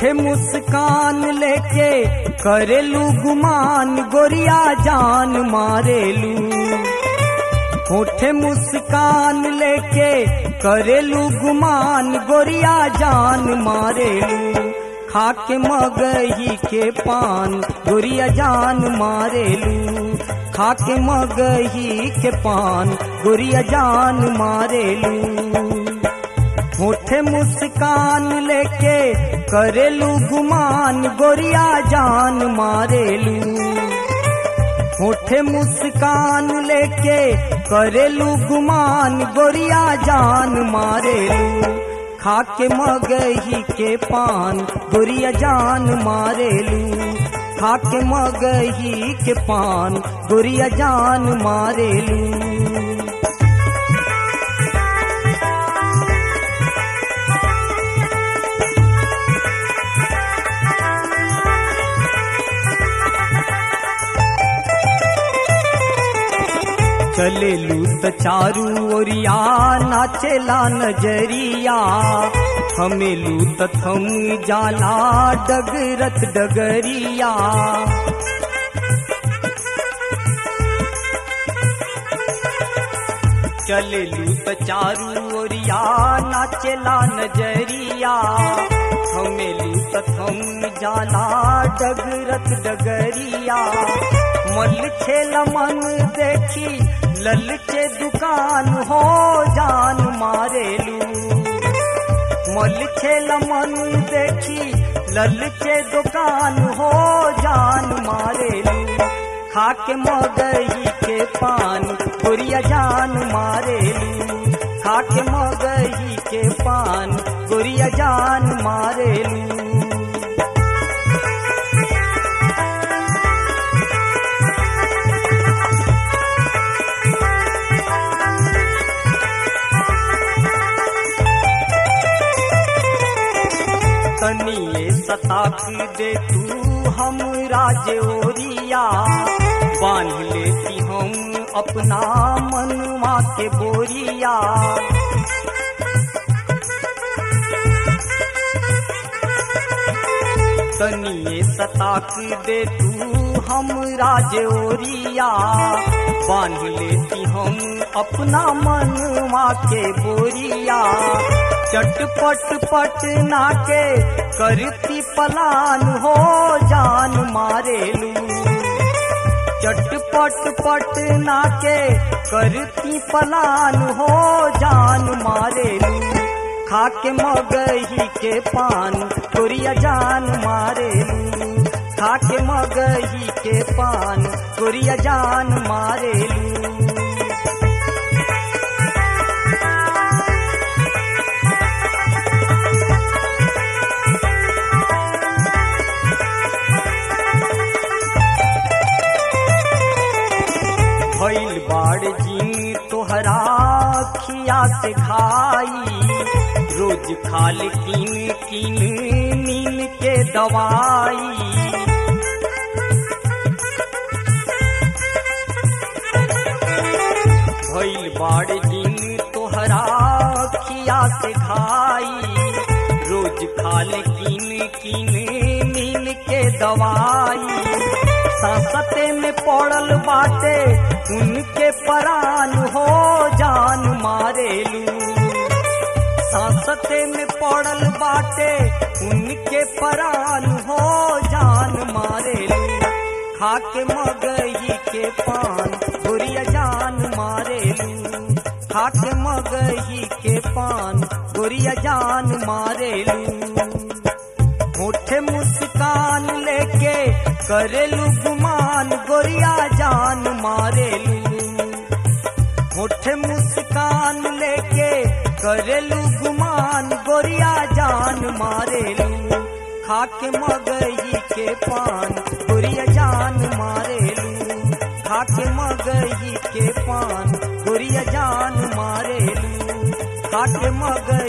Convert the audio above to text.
होठे मुस्कान लेके करेलू गुमान गोरिया जान मारेलू। होठे मुस्कान लेके करेलू गुमान गोरिया जान मारेलू। खाके मगही के पान गोरिया जान मारेलू। खाके मगही के पान गोरिया जान मारेलू। होठे मुस्कान लेके करेलू गुमान गोरिया जान मारेलू। होठे मुस्कान लेके करेलू गुमान गोरिया जान मारेलू। खाके मगही के पान गोरिया जान मारेलू। खाके मगही के पान गोरिया जान मारेलू। चलेलू त चारू ओरिया नाचेला नजरिया। थमेलू त थम जाला डगरत डगरिया। चलेलू त चारू ओरिया नाचेला नजरिया। थमेलू त थम जाला डगरत डगरिया। मल छेल मन देखी ललचे दुकान हो जान मारेलू। मल छेल मन देखी ललचे दुकान हो जान मारेलू। खाके मगही के पान गोरिया जान मारेलू। खाके मगही के पान गोरिया जान मारेलू। तनिए सताक दे तू हमरा जेओरिया। बांध लेती हम अपना मनवा के बोरिया। तनिए सताक दे तू हमरा जेओरिया। बांध लेती हम अपना मनवा के बोरिया। चटपट पटना के करती पलान हो जान मारेलू। चटपट पटना के करती पलान हो जान मारेलू। खाके मगही के पान गोरिया जान मारेलू। खाके मगही के पान गोरिया जान मारेलू। भइल बाड़ जी तोहरा खिया से खाई। रोज खाल किन किन नीन के दवाई। भइल बाड़ जी तोहरा खिया से खाई। रोज खाल किन किन नीन के दवाई। सांसते में पड़ल बाटे उनके परान हो जान मारेलू। सांसते में पड़ल बाटे उनके परान हो जान मारेलू। खाके मगही के पान गोरिया जान मारेलू। खाके मगही के पान गोरिया जान मारेलू। होठे मुस्कान लेके करेलू गुमान गोरिया जान मारेलू। होठे मुस्कान लेके करेलू गुमान गोरिया जान मारेलू। खाके मगही के पान गोरिया जान मारेलू। खाके मगही के पान गोरिया जान मारेलू। खाके मगही